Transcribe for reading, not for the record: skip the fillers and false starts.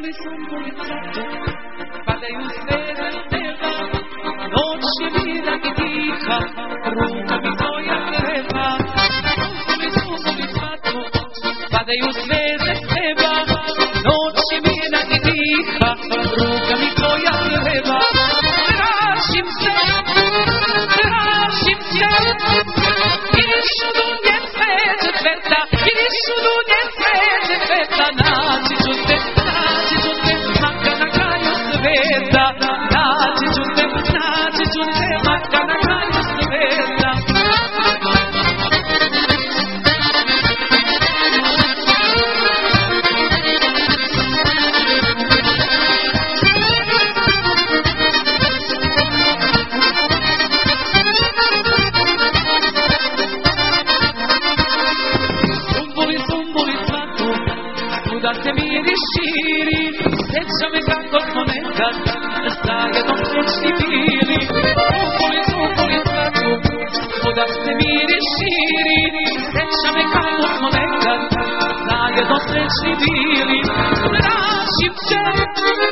sumbuli cvatu, padaju zvijezde s neba, noć je mirna i tiha, ruka mi tvoja treba. Sumbuli cvatu, padaju zvijezde s neba, noć je mirna i tiha, ruka mi tvoja treba. Tražim se, ideš u dunje sveće cveta, ideš u dunje sveće cveta, naći ću te, makar na kraju sveta, naći ću te, makar na kraju sveta. Da se miri širi, sjeća me kako smo nekad zajedno srećni bili. Sumbuli cvatu, da se miri širi, sjeća me kako smo nekad zajedno srećni bili. Tražim te,